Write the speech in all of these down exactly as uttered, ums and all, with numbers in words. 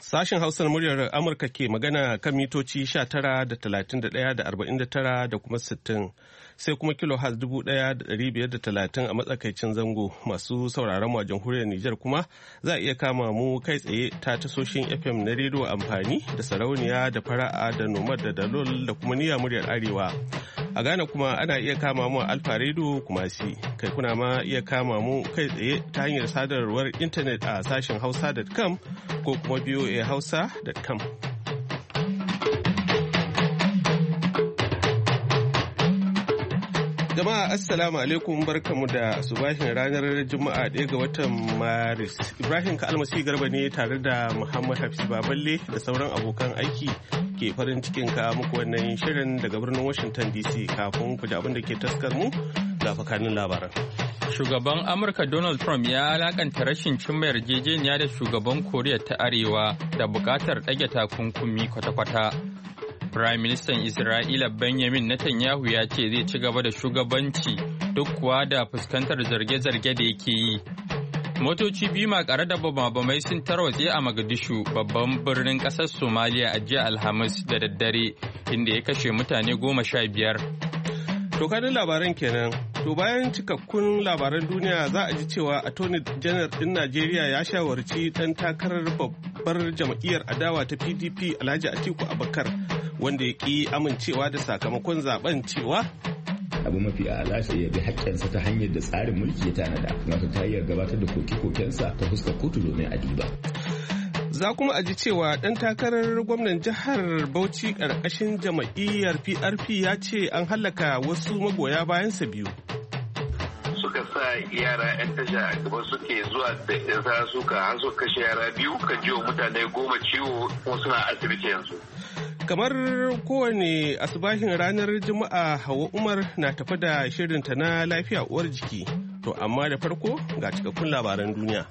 Sashen Hausar muryar Amurka ke magana kan mitoci sha tara da talatin da ɗaya da arba'in da tara da kuma sittin, sai kuma kilohaz dubu ɗaya da ɗari biyar da talatin a matsakaicin zango. Masu sauraron mu a jamhuriyar Nijar kuma za a iya kama mu kai tsaye ta tasoshin F M na rediyo amfani da sarauniya da fara'a da nomad da dalol da kuma niyya muryar Arewa. A Ghana kuma ana iya kama mu a Alfa Radio Kumasi, kai kuna ma iya kama mu kai tsaye ta hanyar sadarwar intanet a sashen hausa dot com ko kuma v o a hausa dot com. Jama'a assalamu alaikum, barkamu da subahin ranar Juma'a ɗaya ga watan Maris. Ibrahim Kalmasi Garba ne tare da Muhammad Hafiz Baballe da sauran abokan aiki ke farin cikin ka muku wannan shirin daga birnin Washington D C. Kafin ku ji abin da ke taskar mu ga fakanin labaran. Shugaban Amurka Donald Trump ya alakanta rashin cimma yarjejeniya da shugaban Koriya ta Arewa da bukatar ɗage takunkumi kwata-kwata. Prime Minister Isra'ila Benjamin Netanyahu ya ce zai ci gaba da shugabanci duk kuwa da fuskantar zarge-zarge da yake yi. Motoci biyu makare da bamabamai sun tarwatse a Mogadishu, babban birnin ƙasar Somalia a jiya Alhamis da daddare, inda ya kashe mutane goma sha biyar. To kanin labaran kenan. To bayan cikakkun labaran duniya za a ji cewa Attorney General ɗin Najeriya ya shawarci ɗan takarar babbar jam'iyyar adawa ta P D P Alhaji Atiku Abubakar wanda ya ƙi amincewa da sakamakon zaben cewa abu mafi ala sai ya bi haƙƙinsa ta hanyar da tsarin mulki ya tanada, wato ta hanyar gabatar da koke-kokensa ta fuskar kotu domin a diba. Za kuma a ji cewa ɗan takarar gwamnan jihar Bauchi ƙarƙashin jam'iyyar P R P ya ce an hallaka wasu magoya bayansa biyu. Suka sa yara 'yan tasha a gaba suke zuwa da yasa suka har suka kashe yara biyu kan jiwo mutane goma ciwo kuma suna asibiti yanzu. Kamar kowane asubahin ranar Juma'a, Hauwa Umar na tafi da shirinta na lafiya uwar jiki. To amma da farko ga cikakkun labaran duniya.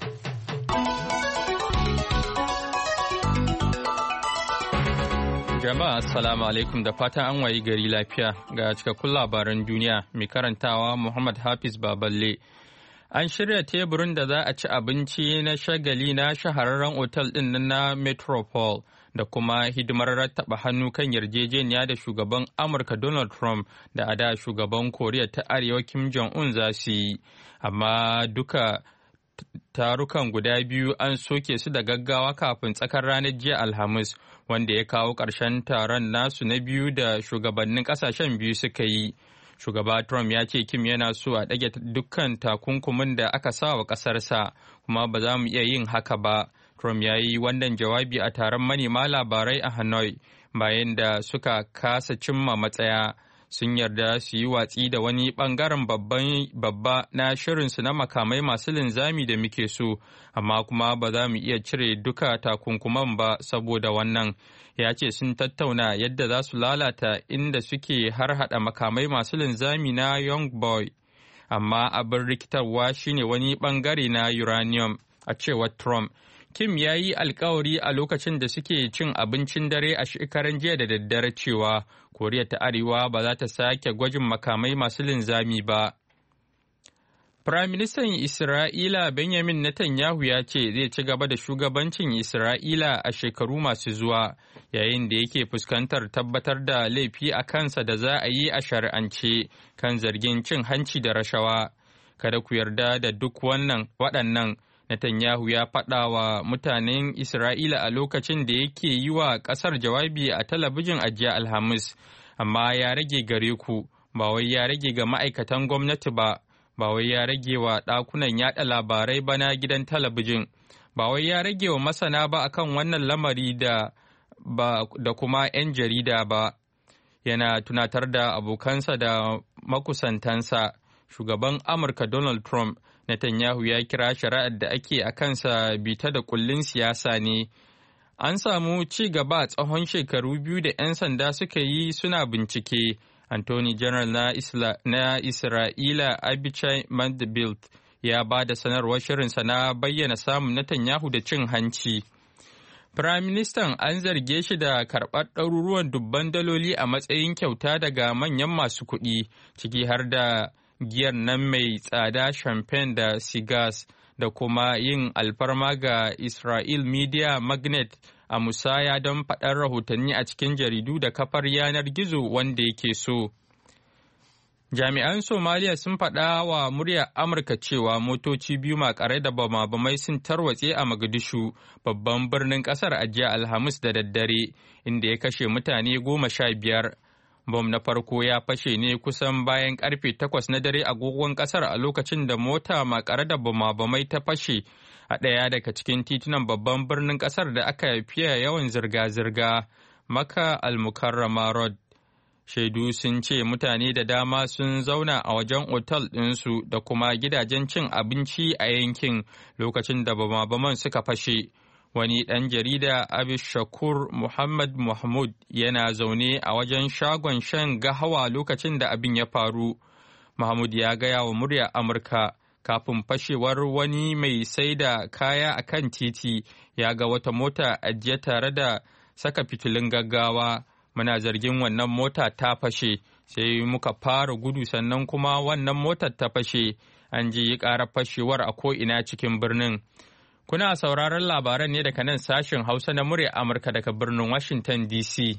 Jama'a assalamu alaikum da fatan an wayi gari lafiya, ga cikakkun labaran duniya mai karantawa Muhammad Hafiz Baballe. An shirya teburin da za a ci abinci na shagali na shahararren otal ɗin na Metropole da kuma hidimar rattaba hannu kan yarjejeniya da shugaban Amurka Donald Trump da a da shugaban Koriya ta Arewa Kim Jong-un za su yi. Amma duka tarukan guda biyu an soke su da gaggawa kafin tsakar ranar jiya Alhamis, wanda ya kawo ƙarshen taron nasu na biyu da shugabannin ƙasashen biyu suka yi. Shugaba Trump ya ce Kim yana so a ɗage dukkan takunkumin da aka sa wa ƙasarsa, kuma ba za mu iya yin haka ba. Trump ya yi wannan jawabi a taron manema labarai a Hanoi bayan da suka kasa cimma matsaya. Sun yarda su yi watsi da wani ɓangaren babba na shirinsu na makamai masu linzami da muke so, amma kuma ba za mu iya cire duka takunkuman ba saboda wannan. Ya ce sun tattauna yadda za su lalata inda suke har hada makamai masu linzami na Young Boy, amma abin rikitarwa shine wani ɓangare na uranium, a cewar Trump. Kim ya yi alkawari a lokacin da suke cin abincin dare a shekaran jiya da daddare cewa Koriya ta Arewa ba za ta sake gwajin makamai masu linzami ba. Firaministan Isra'ila Benjamin Netanyahu ya ce zai ci gaba da shugabancin Isra'ila a shekaru masu zuwa, yayin da yake fuskantar tabbatar da laifi a kansa da za a yi a shari'ance kan zargin cin hanci da rashawa. Kada ku yarda da duk wannan waɗannan. Netanyahu ya faɗa wa mutanen Isra'ila a lokacin da yake yi wa ƙasar jawabi a talabijin a jiya Alhamis, amma ya rage gare ku, ba wai ya rage ga ma'aikatan gwamnati ba, ba wai ya rage wa ɗakunan yaɗa labarai ba na gidan talabijin, ba wai ya rage wa masana ba akan wannan lamari da, ba, da kuma 'yan jarida ba. Yana tunatar da abokansa da makusantansa, shugaban Amurka Donald Trump, Netanyahu ya kira shari'ar da ake a kansa bita da kullin siyasa ne. An samu ci gaba a tsawon shekaru biyu da 'yan sanda suka yi suna bincike. Attorney General na, Isla, na Isra'ila Abichai Mandelblit ya ba da sanarwar shirinsa na bayyana samun Netanyahu da cin hanci. Firaministan an zarge shi da karɓar ɗaruruwan dubban daloli a matsayin kyauta daga manyan masu kuɗi, ciki har da giyar nan mai tsada champagne da cigars, da kuma yin alfarma ga Israel Media Magnet a musaya don faɗar rahotanni a cikin jaridu da kafar yanar gizo wanda yake so. Jami'an Somaliya sun faɗa wa muryar Amurka cewa motoci biyu makare da bama-bamai sun tarwatse a Mogadishu, babban birnin ƙasar a jiya Alhamis da daddare, inda ya kashe mutane goma sha biyar. Bom na farko ya fashe ne kusan bayan karfe takwas na dare agogon ƙasar a lokacin da mota makare da bama-bamai ta fashe a ɗaya daga cikin titunan babban birnin ƙasar da aka fiye yawan zirga-zirga, Makka al-Mukarrama Road. Shaidu sun ce mutane da dama sun zauna a wajen otal ɗinsu da kuma gidajen cin abinci a yankin lokacin da bama-baman suka fashe. Wani ɗan jarida Abis Shakur Muhammad Mahmud yana zaune a wajen shagon shan gahawa lokacin da abin ya faru. Mahmud ya gaya wa muryar Amurka kafin fashewar wani mai sai da kaya a kan titi ya ga wata mota ajiye tare da saka fitilun gaggawa. Muna zargin wannan mota ta fashe, sai muka fara gudu sannan kuma wannan motar ta fashe, an ji ƙarar fashewar a ko'ina cikin birnin. Kuna sauraron labaran ne daga nan sashen Hausa na muryar Amurka daga birnin Washington D C.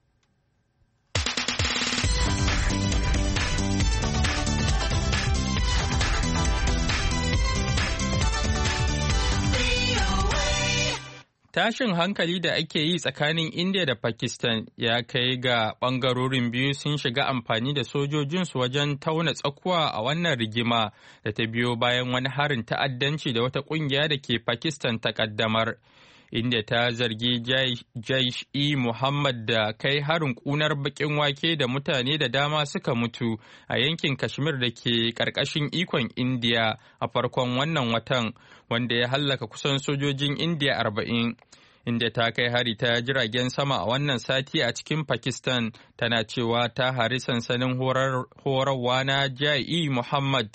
Tashin hankali da ake yi tsakanin India da Pakistan ya kai ga ɓangarorin biyu sun shiga amfani da sojojinsu wajen tauna tsakuwa a wannan rigima da ta biyo bayan wani harin ta'addanci da wata ƙungiya da ke Pakistan ta ƙaddamar. India ta zargi Jaish-e-Muhammad da kai harin ƙunar baƙin wake da mutane da dama suka mutu a yankin Kashmir da ke ƙarƙashin ikon India a farkon wannan watan, wanda ya hallaka kusan sojojin India arba'in. India ta kai hari ta jiragen sama a wannan sati a cikin Pakistan, tana cewa ta hari sansanin horarwa na Jaish-e-Muhammad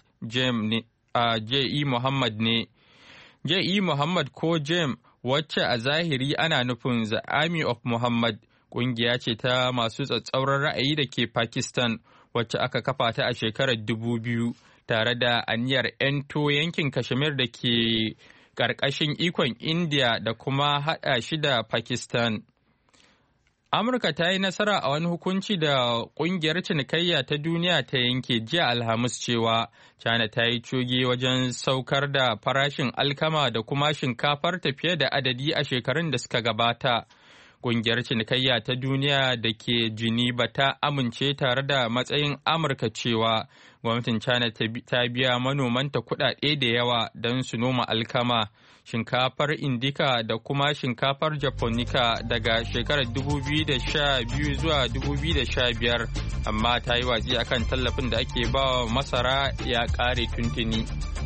ne. Jaish-e-Muhammad ko Jem, wacce a zahiri ana nufin The Army of Muhammad, ƙungiya ce ta masu tsatsauran ra'ayi da ke Pakistan, wacce aka kafa ta a shekarar dubu biyu tare da aniyar 'yanto yankin Kashmir da ke ƙarƙashin ikon India da kuma haɗa shi da Pakistan. Amurka ta yi nasara a wani hukunci da ƙungiyar cinikayya ta duniya ta yanke jiya Alhamis cewa China ta yi coge wajen saukar da farashin alkama da kuma shinkafar ta fiye da adadi a shekarun da suka gabata. Ƙungiyar cinikayya ta duniya da ke Geneva ta amince tare da matsayin Amurka cewa gwamnatin China ta biya manomanta kuɗaɗe da yawa don su noma alkama, shinkafar Indica da kuma shinkafar Japonica daga shekarar dubu biyu da sha biyu zuwa dubu biyu da sha biyar, amma ta yi watsi akan tallafin da ake ba wa masara ya ƙare tuntuni.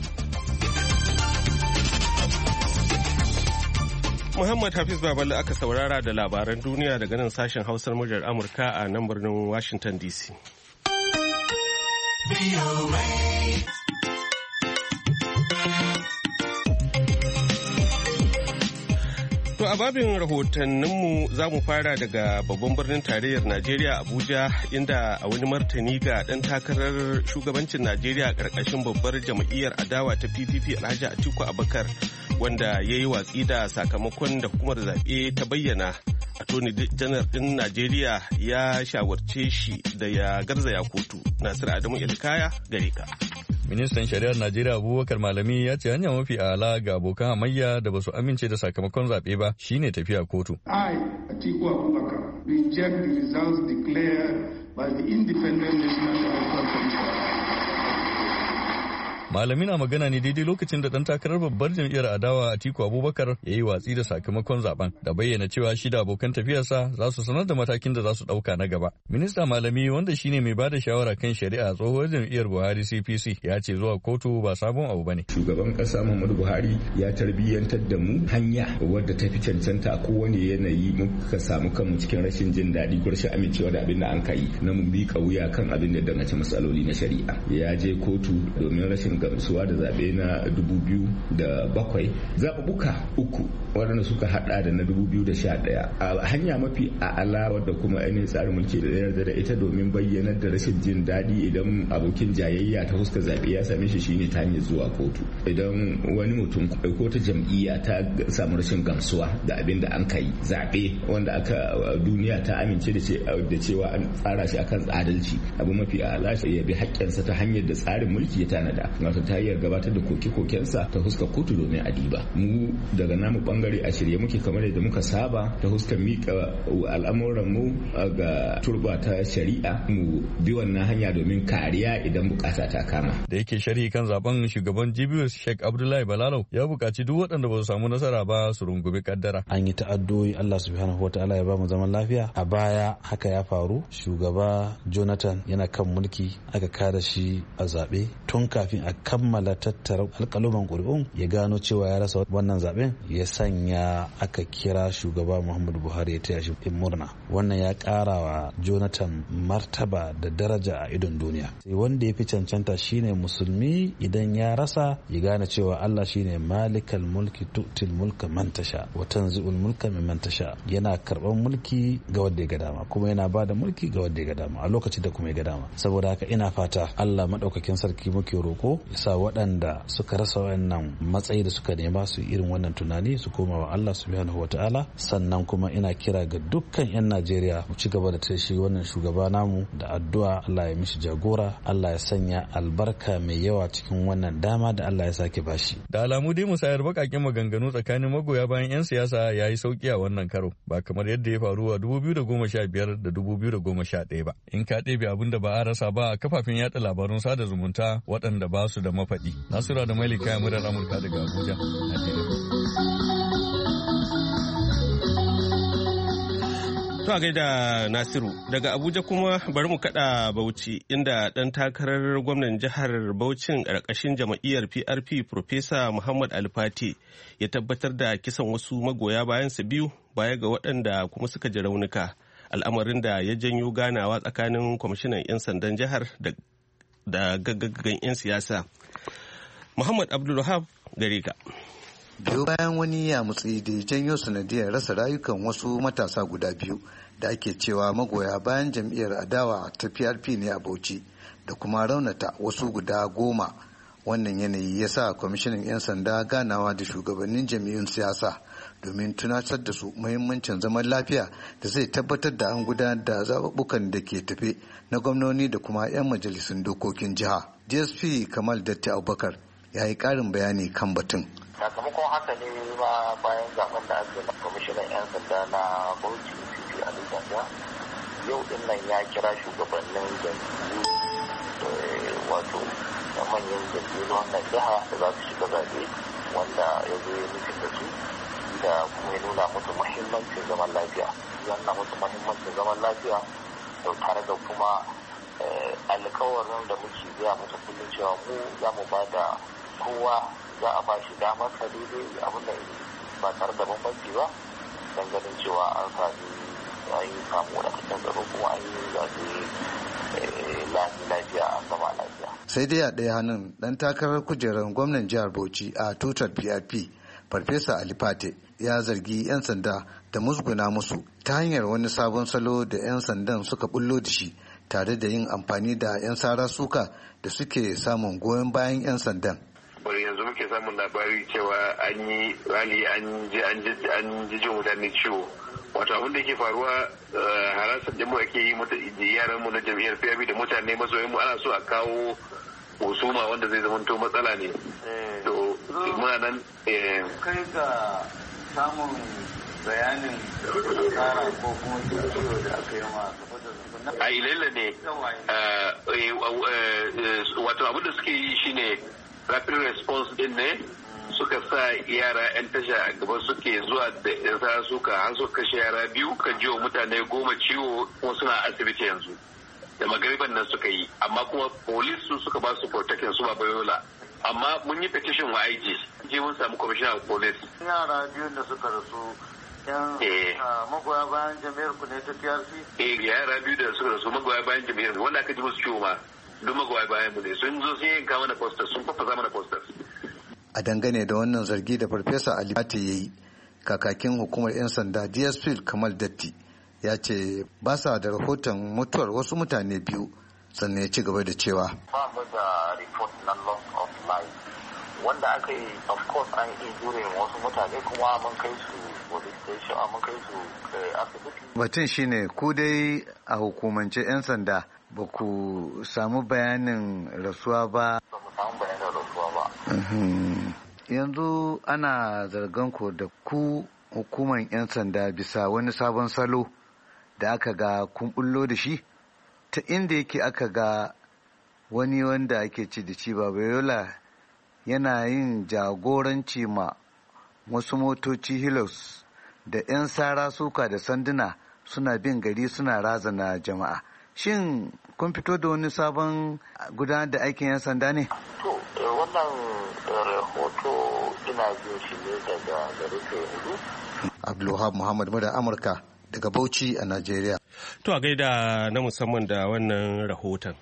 Muhammad Hafiz Babalu aka saurara da labaran duniya daga nan sashen Hausar muryar Amurka a nan birnin Washington D C. To a babin rahotanninmu za mu fara daga babban birnin tarayyar Najeriya Abuja, inda a wani martani ga ɗan takarar shugabancin Najeriya ƙarƙashin babbar jam'iyyar adawa ta P P P Alhaji Atiku Abubakar, wanda ya yi watsi da sakamakon da hukumar zaɓe ta bayyana. Attorney General ɗin Najeriya ya shawarce shi da ya garzaya kotu. Nasir Adamu Ilkaya gare ka. Ministan Shari'ar Najeriya Abubakar Malami ya ce hanya mafi ala ga abokan hamayya da basu amince da sakamakon zaɓe ba shine tafiya kotu. I, Atiku Abubakar, reject the results declared by the Independent National Electoral Commission. Malami na magana ne daidai lokacin da ɗan takarar babbar jam'iyyar adawa Atiku Abubakar ya yi watsi da sakamakon zaben da bayyana cewa shi da abokan tafiyarsa za su sanar da matakin da za su ɗauka na gaba. Minista Malami, wanda shine mai bada shawara kan shari'a tsohuwar jam'iyyar Buhari C P C, ya ce zuwa kotu ba sabon abu bane. Shugaban ƙasa Muhammadu Buhari ya tarbiyyantar da mu hanya wadda ta fi cancanta a kowane yanayi muka samu kanmu cikin rashin jin daɗi ko rashin amincewa da abin da an kai na mu miƙa wuya kan abin da dangace matsaloli na shari'a. Ya je kotu domin rashin gamsuwa da zaɓe na dubu biyu da bakwai, zaɓuɓɓuka uku waɗanda suka haɗa da na dubu biyu da sha ɗaya a hanya mafi a'ala wadda kuma ainihin tsarin mulki da yarda da ita domin bayyanar da rashin jin daɗi idan abokin jayayya ta fuska zaɓe ya same shi shine ta hanyar zuwa kotu. Idan wani mutum ko ta jam'iyya ta samu rashin gamsuwa da abin da an kai zaɓe wanda aka duniya ta amince da cewa an tsara shi akan adalci, abu mafi a'ala ya bi haƙƙinsa ta hanyar da tsarin mulki ya tanada, wato ta hanyar gabatar da koke-kokensa ta fuskar kotu domin adiba. Mu daga namu bangare a shirye muke kamar yadda muka saba ta fuskar mika al'amuran mu ga turba ta shari'a, mu bi wannan hanya domin kariya idan bukata ta kama. Da yake sharhi kan zaben, shugaban G B S Sheikh Abdullahi Balalau ya buƙaci duk waɗanda ba su samu nasara ba su rungumi kaddara. An yi ta'addoyi, Allah subhanahu wataala ya ba mu zaman lafiya. A baya haka ya faru, shugaba Jonathan yana kan mulki aka kada shi a zaɓe tun kafin a kammala tattara alƙaluman ƙuri'un ya gano cewa ya rasa wannan zaɓen, ya sanya aka kira shugaba Muhammadu Buhari ya taya shi murna. Wannan ya ƙara wa Jonathan martaba da daraja a idon duniya. Sai wanda ya fi cancanta shine musulmi idan ya rasa ya gane cewa Allah shine malikal mulki tu'til mulka man tasha wa tanzi'ul mulka mimman tasha. Yana karɓar mulki ga wanda ya ga dama kuma yana ba da mulki ga wanda ya ga dama a lokacin da kuma ya ga dama. Saboda haka ina fata Allah madaukakin sarki muke roko ya sa waɗanda suka rasa wannan matsayi da suka nema su irin wannan tunani su koma wa Allah subhanahu wataala. Sannan kuma ina kira ga dukkan 'yan Najeriya mu ci gaba da tashi wannan shugaba namu da addu'a, Allah ya mishi jagora, Allah ya sanya albarka mai yawa cikin wannan dama da Allah ya sake bashi. Da alamu dai musayar bakakin maganganu tsakanin magoya bayan 'yan siyasa ya yi sauki a wannan karo, ba kamar yadda ya faru a dubu biyu da goma sha biyar da dubu biyu da goma sha ɗaya ba. In ka ɗebe abin da ba a rasa ba a kafafen yada labarun sada zumunta waɗanda ba su da mafaɗi. Nasura da Malika ya murar Amurka daga Abuja, Najeriya. To a gaida Nasiru, daga Abuja kuma bari mu kada Bauchi inda ɗan takarar gwamnan jihar Bauchin ƙarƙashin jam'iyyar P R P Profesa Muhammad Alfati ya tabbatar da kisan wasu magoya bayansa biyu baya ga waɗanda kuma suka ji raunuka, al'amarin da ya janyo ganawa tsakanin kwamishinan 'yan sandan jihar da gaggaggan 'yan siyasa. Muhammad Abdulwahab gare ka. Biyo bayan wani yamutsi da ya janyo sanadiyar rasa rayukan wasu matasa guda biyu da ake cewa magoya bayan jam'iyyar adawa ta P R P ne a Bauchi da kuma raunata wasu guda goma. Wannan yanayi ya sa kwamishinan 'yan sanda ganawa da shugabannin jam'iyyun siyasa domin tunatar da su muhimmancin zaman lafiya da zai tabbatar da an gudanar da zaɓuɓɓukan da ke tafe na gwamnoni da kuma 'yan majalisun dokokin jiha. D S P Kamal Datti Abubakar ya yi ƙarin bayani kan batun. Sakamakon haka ne ma bayan zaben da aka yi kwamishinan 'yan sanda na Bauchi C P Ali Ganda yau din nan ya kira shugabannin jam'iyyu wato da manyan jam'iyyu wannan jiha da za su shiga zaɓe wanda ya zo ya nufin da su da kuma ya nuna musu muhimmancin zaman lafiya. Ya nuna musu muhimmancin zaman lafiya da tare da kuma alkawarin da muke gaya musu kullum cewa mu za mu ba da kowa za a ba shi damar sa daidai abin da ba tare da bambanci ba don ganin cewa an sami an yi samu wadataccen tsaro kuma an yi zaɓe lafiya an gama lafiya. Sai dai a ɗaya hannun ɗan takarar kujerar gwamnan jihar Bauchi a tutar P R P Farfesa Ali Fate ya zargi 'yan sanda da musguna musu ta hanyar wani sabon salo da 'yan sandan suka bullo da shi tare da yin amfani da 'yan sara suka da suke samun goyon bayan 'yan sandan. Bari yanzu muke samun labari cewa an yi rali an ji an ji jin mutane ciwo. Wato abin da ke faruwa harasar da mu ake yi mata yaran mu na jam'iyyar P R P da mutane masoyan mu ana so a kawo husuma wanda zai zama to matsala ne. To muna nan kai ga samun bayanin tsara ko kuma ciwo da aka yi ma a ilalla ne wato abin da suke yi shine rapid response din ne suka sa yara 'yan tasha a gaba suke zuwa da yan sa suka har suka kashe yara biyu kan jiwo mutane goma ciwo kuma suna asibiti yanzu da magariban nan suka yi amma kuma police su suka ba su protection su ba bayola amma mun yi petition wa I G je mun samu commissioner of police. Yara biyun da suka rasu yan magoya bayan jami'ar ku ne ta P R C? Eh yara biyu da suka rasu magoya bayan jami'ar wanda aka ji musu ciwo ma duk magoya bayan mu ne sun zo sun yanka mana posters sun fafaza mana posters. A dangane da wannan zargi da Farfesa Ali Mati ya yi, kakakin hukumar 'yan sanda D S P Kamal Datti ya ce ba sa da rahoton mutuwar wasu mutane biyu, sannan ya ci gaba da cewa ba mu da report na loss of life wanda aka yi, of course an yi injury wasu mutane kuma mun kai su police station, mun kai su asibiti. Batun shine ku dai a hukumance 'yan sanda ba ku samu bayanin rasuwa ba. Ba mu samu bayanin rasuwa ba. Yanzu ana zargan ku da ku hukumar 'yan sanda bisa wani sabon salo da aka ga kun bullo da shi, ta inda yake aka ga wani wanda ake ci da ci Babayola yana yin jagoranci ma wasu motoci Hilux da 'yan sara suka da sanduna suna bin gari suna razana jama'a. Shin kun fito da wani sabon gudanar da aikin 'yan sanda ne? To, wannan rahoto ina jin shi ne daga garufe hudu. Abdulwahab Muhammad Muda Amurka daga Bauchi a Najeriya. To a gaida na musamman da wannan rahoton.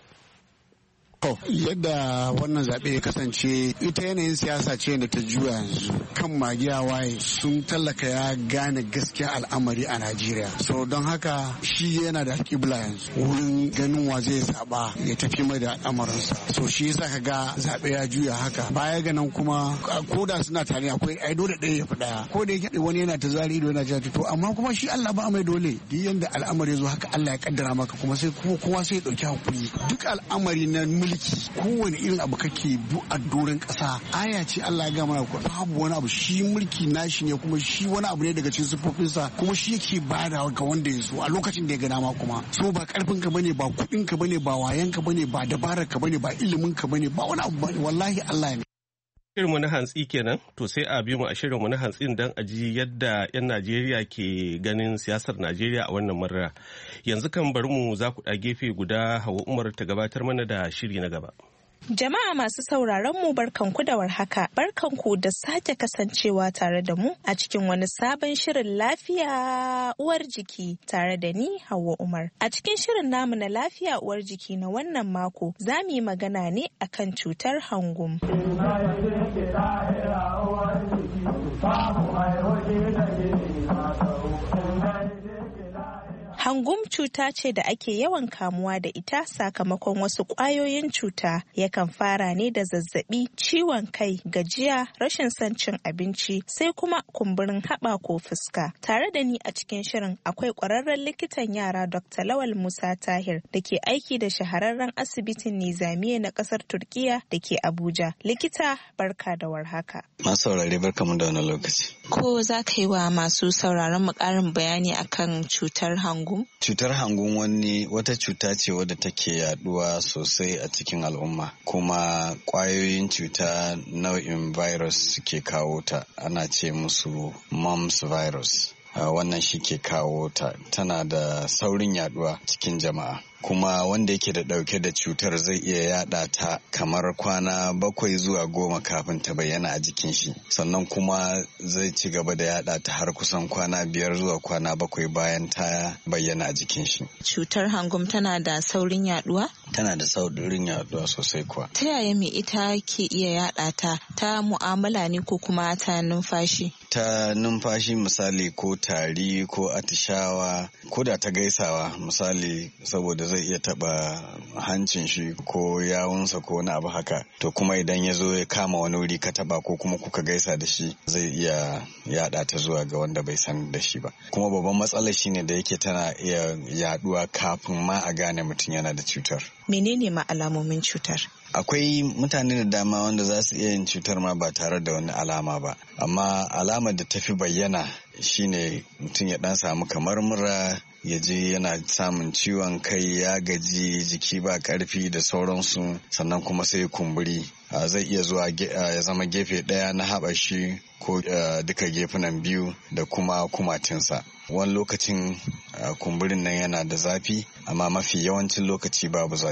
Yadda wannan zaɓe ya kasance ita yanayin siyasa ce da ta juya yanzu kan magiya waye sun tallaka ya gane gaskiya al'amari a Najeriya. So don haka shi yana da kibla yanzu wurin ganin wa zai zaɓa ya tafi mai da al'amarinsa. So shi yasa ka ga zaɓe ya juya haka. Baya ga nan kuma ko da suna tare akwai ai dole ɗaya ya fi ɗaya. Ko da yake wani yana ta zari ido yana ta to amma kuma shi Allah ba mai dole. Duk yanda al'amari ya zo haka Allah ya kaddara maka kuma sai kowa sai ya ɗauki hakuri. Duk al'amari na mulki kowane irin abu kake bu a doron ƙasa aya ce Allah ya gama ku babu wani abu shi mulki nashi ne kuma shi wani abu ne daga cikin sifofinsa kuma shi yake bada ga wanda ya so a lokacin da ya ga dama kuma so ba karfin ka bane ba kuɗin ka bane ba wayan ka bane ba dabarar ka bane ba ilimin ka bane ba wani abu bane wallahi Allah ne. Shirinmu na hantsi kenan to sai a bi mu a shirinmu na hantsin don a ji yadda 'yan Najeriya ke ganin siyasar Najeriya a wannan marra. Yanzu kan bari mu za ku ɗa gefe guda Hauwa Umar ta gabatar mana da shiri na gaba. Jama'a masu sauraron mu barkanku da warhaka, barkanku da sake kasancewa tare da mu a cikin wani sabon shirin lafiya uwar jiki tare da ni Hauwa Umar. A cikin shirin namu na lafiya uwar jiki na wannan mako za mu yi magana ne akan cutar hangum. Hangum cuta ce da ake yawan kamuwa da ita sakamakon wasu ƙwayoyin cuta. Yakan fara ne da zazzabi, ciwon kai, gajiya, rashin son cin abinci, sai kuma kumburin haɓa ko fuska. Tare da ni a cikin shirin akwai ƙwararren likitan yara Doctor Lawal Musa Tahir da ke aiki da shahararren asibitin Nizamiya na ƙasar Turkiya da ke Abuja. Likita, barka da warhaka. Masu saurare barka mu da wani lokaci. Ko za ka yi wa masu sauraron mu ƙarin bayani akan cutar hangum? Cutar hangun wani wata cuta ce wadda take yaduwa sosai a cikin al'umma kuma kwayoyin cuta nau'in virus suke kawo ta, ana ce musu mumps virus. Uh, wannan shi ke kawo ta, tana da saurin yaduwa cikin jama'a. Kuma wanda yake da dauke da cutar zai iya yada ta kamar kwana bakwai zuwa goma kafin ta bayyana a jikin shi, sannan kuma zai ci gaba da yada ta har kusan kwana biyar zuwa kwana bakwai bayan ta bayyana a jikin shi. Cutar hangum tana da saurin yaduwa? Tana da saurin yaduwa sosai kuwa. Ta yaya mai ita ke iya yada ta? Ta mu'amala ne ko kuma ta numfashi? Ta numfashi misali ko tari ko atishawa ko da ta gaisawa misali, saboda zai iya taba hancin shi ko yawunsa ko wani abu haka, to kuma idan ya zo ya kama wani wuri ka taba ko kuma kuka gaisa da shi zai iya yada ta zuwa ga wanda bai san da shi ba. Kuma babban matsalar shine da yake tana iya yaduwa kafin ma a gane mutum yana da cutar. Menene ma alamomin cutar? Akwai mutane da dama wanda za su iya yin cutar ma ba tare da wani alama ba, amma alamar da tafi bayyana shine mutum ya dan samu kamar mura, ya je yana samun ciwon kai, ya gaji, jiki ba karfi da sauransu, sannan kuma sai kumburi. Zai iya zuwa ya zama gefe ɗaya na haɓa shi ko duka gefunan biyu da kuma kumatinsa. Wani lokacin kumburin nan yana da zafi, amma mafi yawancin lokaci babu zafi.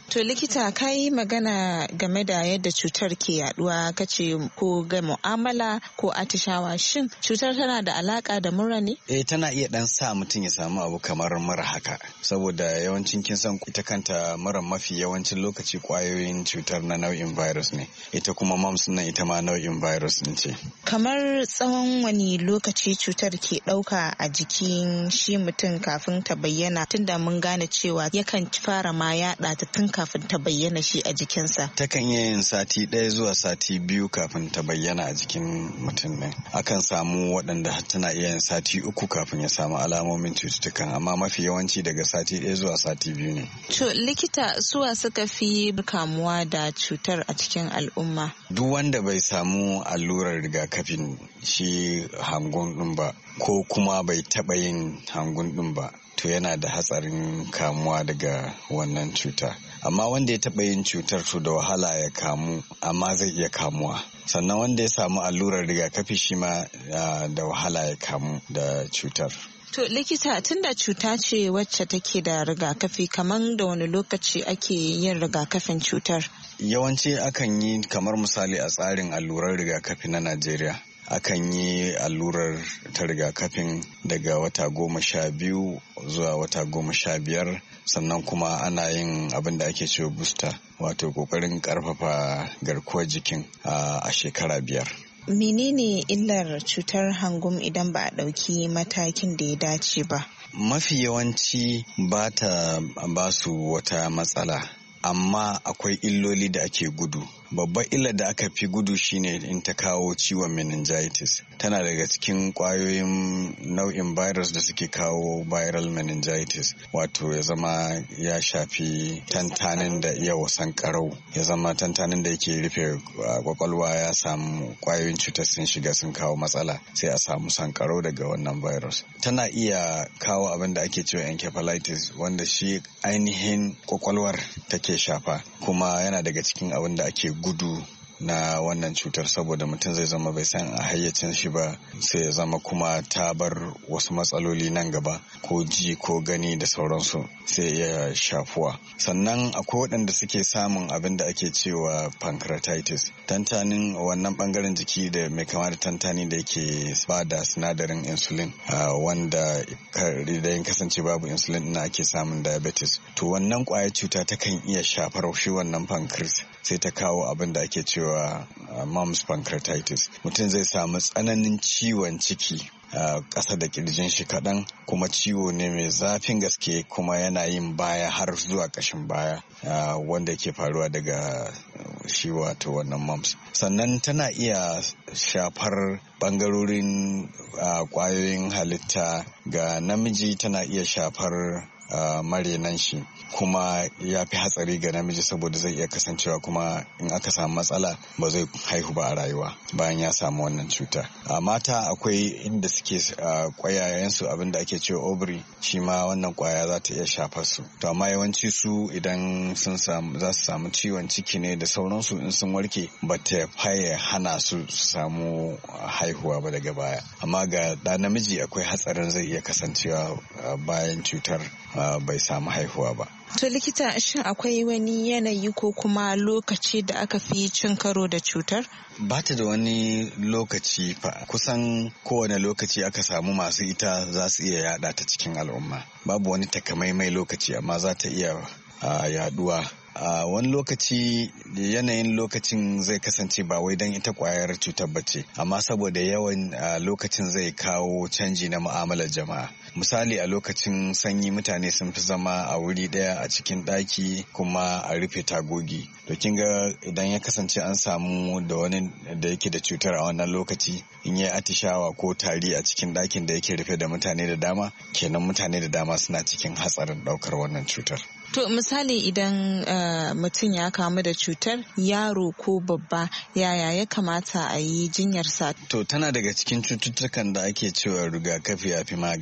To likita ka yi magana game da yadda cutar ke yaduwa kace ko ga mu'amala ko atishawa, shin cutar tana da alaka da mura ne? Eh tana iya dan sa mutum ya samu abu kamar mura haka, saboda yawancin kin san ita kanta mura mafi yawancin lokaci kwayoyin cutar na nau'in virus ne, ita kuma mumps nan ita ma nau'in virus din ce. Kamar tsawon wani lokaci cutar ke dauka a jikin shi mutum kafin ta bayyana, tunda mun gane cewa yakan fara ma yaɗa ta tun kafin ta bayyana shi a jikinsa? Takan iya yin sati ɗaya zuwa sati biyu kafin ta bayyana a jikin mutum ne. Akan samu waɗanda tana iya yin sati uku kafin ya samu alamomin cututtukan, amma mafi yawanci daga sati ɗaya zuwa sati biyu ne. To likita, suwa suka fi kamuwa da cutar a cikin al'umma? Duk wanda bai samu allurar rigakafin shi hangun ɗin ba, ko kuma bai taɓa yin hangun ɗin ba, to yana da hatsarin kamuwa daga wannan cuta. Amma wanda ya taɓa yin cutar to da wahala ya kamu, amma zai iya kamuwa. Sannan wanda ya samu allurar rigakafi shi ma da wahala ya kamu da cutar. To likita, tunda cuta ce wacce take da rigakafi, kamar da wani lokaci ake yin rigakafin cutar? Yawanci akan yi kamar misali a tsarin allurar rigakafi na Najeriya. Akan yi allurar ta rigakafin daga wata goma sha biyu zuwa wata goma sha biyar, sannan kuma ana yin abin da ake cewa booster, wato kokarin karfafa garkuwar jikin a shekara biyar. Menene illar cutar hangum idan ba a ɗauki matakin da ya dace ba? Mafi yawanci ba ta ba su wata matsala, amma akwai illoli da ake gudu. Babbar illar da aka fi gudu shine in ta kawo ciwon meningitis. Tana daga cikin kwayoyin nau'in virus da suke kawo viral meningitis, wato ya zama ya shafi tantanin da iya wasan karau, ya zama tantanin da yake rufe kwakwalwa ya samu kwayoyin cutar sun shiga sun kawo matsala, sai a samu sankarau daga wannan virus. Tana iya kawo abin da ake cewa encephalitis, wanda shi ainihin kwakwalwar take shafa, kuma yana daga cikin abin da ake gudu na wannan cutar, saboda mutum zai zama bai san a hayyacin shi ba, sai ya zama kuma ta bar wasu matsaloli nan gaba, ko ji ko gani da sauransu sai ya shafuwa. Sannan akwai waɗanda suke samun abin da ake cewa pancreatitis, tantanin wannan bangaren jiki da mai kama da tantani da yake ba da sinadarin insulin, wanda idan kasance babu insulin na ake samun diabetes. To wannan kwayar cuta takan iya shafar shi wannan pancreas, sai ta kawo abin da ake cewa Uh, mumps pancreatitis. Mutum zai samu tsananin ciwon ciki a uh, ƙasa da ƙirjin shi kaɗan, kuma ciwo ne mai zafin gaske, kuma yana yin baya har zuwa ƙashin baya, uh, wanda ke faruwa daga uh, shi wato wannan mumps. Sannan tana iya shafar ɓangarorin uh, ƙwayoyin halitta. Ga namiji tana iya shafar Uh, marenan shi, kuma ya fi hatsari ga namiji saboda zai iya kasancewa kuma in aka samu matsala ba zai haihu ba a rayuwa bayan ya samu wannan cuta. A mata akwai inda suke uh, kwayayensu abin da ake cewa ovary, shi ma wannan kwaya za ta iya shafar su. To amma yawanci su idan sun samu za su samu ciwon ciki ne da sauransu, in sun warke ba ta faye hana su samu haihuwa ba daga baya. Amma ga ɗa namiji akwai hatsarin zai iya kasancewa uh, bayan cutar Uh, bai samu haihuwa ba. To likita, shin akwai wani yanayi ko kuma lokaci da aka fi cin karo da cutar? Ba ta da wani lokaci fa, kusan kowane lokaci aka samu masu ita za su iya yada ta cikin al'umma. Babu wani takamaimai lokaci, amma za ta iya uh, yaduwa. A uh, wani lokaci yanayin lokacin zai kasance ba wai don ita kwayar cutar bace, amma saboda yawan uh, lokacin zai kawo canji na mu'amalar jama'a. Misali, a lokacin sanyi mutane sun fi zama a wuri daya a cikin daki, kuma a rufe tagogi. To kin ga idan ya kasance an samu da wani da yake da cutar a wannan lokaci, in yi atishawa ko tari a cikin dakin da yake rufe da mutane da dama, kenan mutane da dama suna cikin hatsarin daukar wannan cutar. To misali, idan uh, mutum ya kamu da cutar, yaro ko babba, yaya ya kamata a yi jinyarsa? To tana daga cikin cututtukan da ake cewa rigakafi ya fi magani,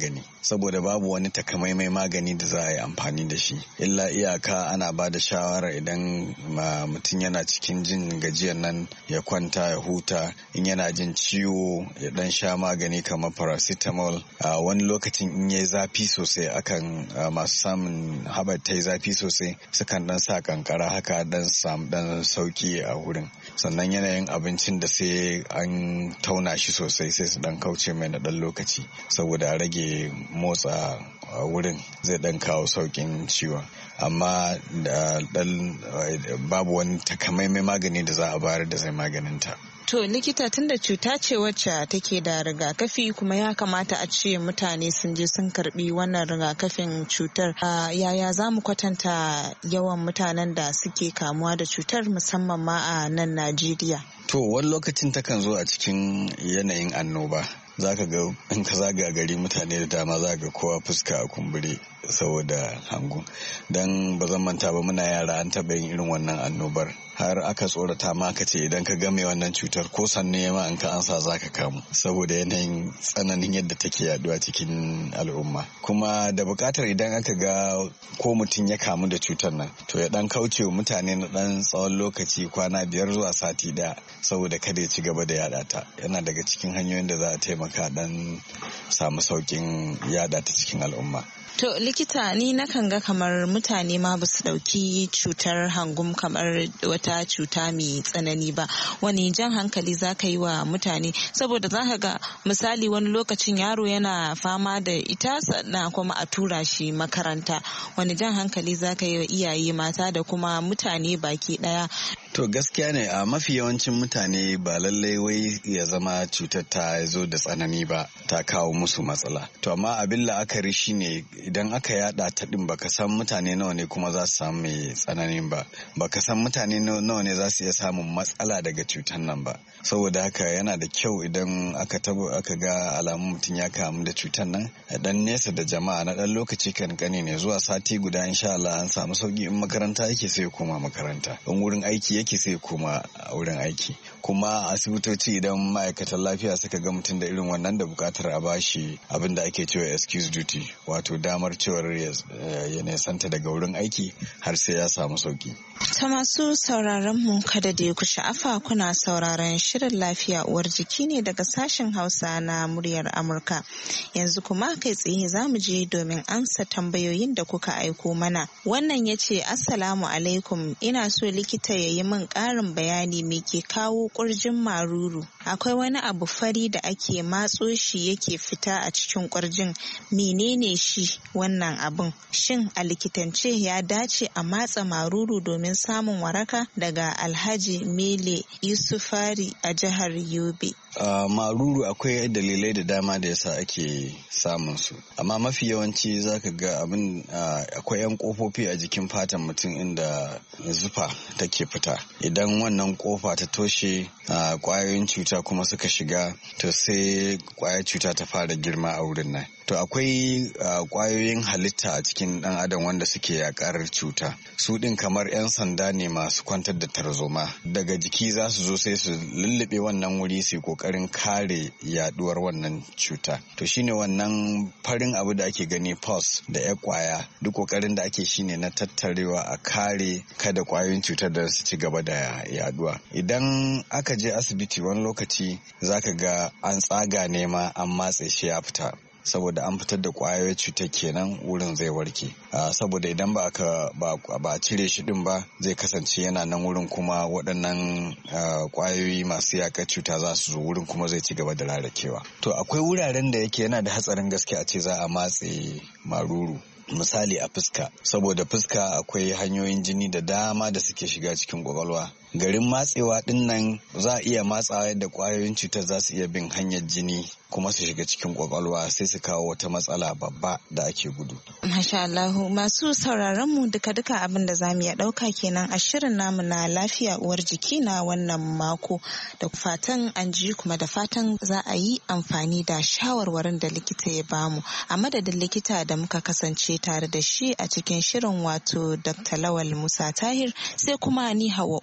saboda babu wani takamaimai magani da za a yi amfani da shi, illa iyaka ana ba da shawara idan mutum yana cikin jin gajiyar nan ya kwanta ya huta, in yana jin ciwo ya dan sha magani kamar paracetamol. A wani lokacin in yayi zafi sosai akan masu samun haɓar ta yi zafi sosai sukan dan sa kankara haka dan samu dan sauki a wurin. Sannan yanayin abincin da sai an tauna shi sosai sai su dan kauce mai na dan lokaci saboda a rage motsa wurin zai dan kawo saukin ciwon. Amma da dan babu wani takamaimai magani da za a bayar da zai maganinta. To likita, tunda cuta ce wacce take da rigakafi kuma ya kamata a ce mutane sun je sun karbi wannan rigakafin cutar, yaya za mu kwatanta yawan mutanen da suke kamuwa da cutar musamman ma a nan Najeriya? To wani lokacin takan zo a cikin yanayin annoba. Za ka ga in ka zaga gari mutane da dama za ga kowa fuska a kumbure saboda hangu. Don ba zan manta ba muna yara an taɓa yin irin wannan annobar, har aka tsorata ma ka ce idan ka game wannan cutar ko sanne ma in ka ansa za ka kamu saboda yanayin tsananin yadda take yaduwa cikin al'umma. Kuma da buƙatar idan aka ga ko mutum ya kamu da cutar nan to ya dan kauce wa mutane na dan tsawon lokaci, kwana biyar zuwa sati daya, saboda kada ya ci gaba da yada ta. Yana daga cikin hanyoyin da za a taimaka dan samu saukin yada ta cikin al'umma. To likita, ni nakan ga kamar mutane ma ba su dauki cutar hangum kamar wata cuta mai tsanani ba. Wani jan hankali za ka yi wa mutane? Saboda za ka ga misali wani lokacin yaro yana fama da ita sannan kuma a tura shi makaranta. Wani jan hankali za ka yi wa iyaye mata da kuma mutane baki daya? To gaskiya ne, a mafi yawancin mutane ba lallai wai ya zama cutar ta zo da tsanani ba ta kawo musu matsala. To amma abin la'akari shine idan aka yada ta din baka san mutane nawa ne kuma za su samu mai tsananin ba, baka san mutane nawa ne za su iya samun matsala daga cutar nan ba. Saboda haka yana da kyau idan aka tabo aka ga alamun mutum ya kamu da cutar nan a dan nesa da jama'a na dan lokaci kankani ne, zuwa sati guda insha Allah an samu sauki. In makaranta yake sai ya koma makaranta, in wurin aiki yake sai koma a wurin aiki. Kuma asibitoci idan ma'aikatan lafiya suka ga mutum da irin wannan da bukatar a bashi abin da ake cewa excuse duty, wato damar cewar ya nesanta daga wurin aiki har sai ya samu sauki. Ta masu sauraron mu kada da ku sha'afa, kuna sauraron shirin lafiya uwar jiki ne daga sashen Hausa na muryar Amurka. Yanzu kuma kai tsaye za mu je domin amsa tambayoyin da kuka aiko mana. Wannan ya ce Assalamu alaikum, ina so likita ya yi min ƙarin bayani me ke kawo ƙurjin maruru. Akwai wani abu fari da ake matso shi yake fita a cikin ƙurjin. Menene shi wannan abun? Shin a likitance ya dace a matsa maruru domin samun waraka? Daga Alhaji Mele Yusufari a jihar Yobe. Uh, maruru akwai dalilai da dama da yasa ake samun su, amma mafi yawanci zaka ga abin uh, akwai yan kofofi a jikin fatan mutum inda zufa take fita. Idan wannan kofa ta toshe, uh, kwayoyin cuta kuma suka shiga, to sai kwayar cuta ta fara girma a wurin nan. To akwai uh, kwayoyin halitta a cikin dan adam wanda suke yakar cuta. Su din kamar 'yan sanda ne masu kwantar da tarzoma. Daga jiki za su zo sai su lullube wannan wuri su kokarin kare yaduwar wannan cuta. To shine wannan farin abu da ake gani pus da ya kwaya, duk kokarin da ake shine na tattarewa a kare kada kwayoyin cutar da su ci gaba da yaduwa. Idan aka je asibiti wani lokaci zaka ga an tsaga ne ma an matse shi ya fita, saboda an fitar da kwayoyin cutar kenan wurin zai warke. Saboda idan ba aka ba cire shi din ba zai kasance yana nan wurin, kuma waɗannan kwayoyi masu yaƙar cuta za su zo wurin kuma zai ci gaba da rarrakewa. To akwai wuraren da yake yana da hatsarin gaske a ce za a matse maruru. Misali a fuska, saboda fuska akwai hanyoyin jini da dama da suke shiga cikin kwakwalwa. Garin matsewa din nan za a iya matsawa yadda kwayoyin cutar za su iya bin hanyar jini kuma su shiga cikin kwakwalwa, sai su kawo wata matsala babba da ake gudu. Masha Allahu, masu sauraron mu duka-duka abin da za mu iya ɗauka kenan a shirin namu na lafiya uwar jiki na wannan mako. Da fatan an ji kuma da fatan za a yi amfani da shawarwarin da likita ya bamu. A madadin likita da muka kasance tare da shi a cikin shirin, wato Doctor Lawal Musa Tahir, sai kuma ni Hauwa Umar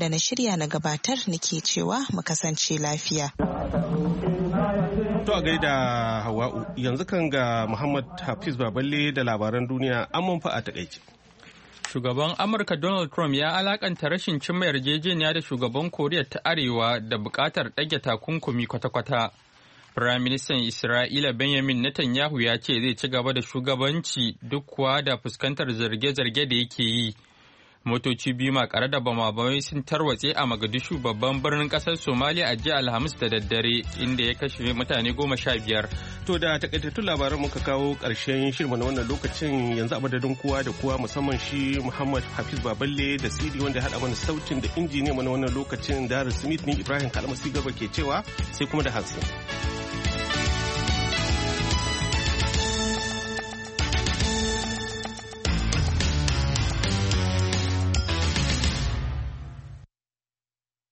da na shirya na gabatar nake cewa mu kasance lafiya. To a gaida Hawa'u, yanzu kan ga Muhammad Hafiz Baballe da labaran duniya an fa a takaice. Shugaban Amurka Donald Trump ya alakanta rashin cimma yarjejeniya da shugaban Koriya ta Arewa da bukatar ɗage takunkumi kwata-kwata. Firaministan Isra'ila Benjamin Netanyahu ya ce zai ci gaba da shugabanci duk kuwa da fuskantar zarge-zarge da yake yi. Motoci biyu makare da bama-bamai sun tarwatse a Mogadishu babban birnin kasar Somalia a jiya Alhamis da daddare inda ya kashe mutane goma sha biyar. To da takaitattun labaran muka kawo ƙarshen shirma na wannan lokacin yanzu a madadin kowa da kowa musamman shi Muhammad Hafiz Baballe da Sidi wanda ya haɗa mana sautin da injiniya na wannan lokacin Darren Smith ne Ibrahim Kalmasi Gaba ke cewa sai kuma da hansu.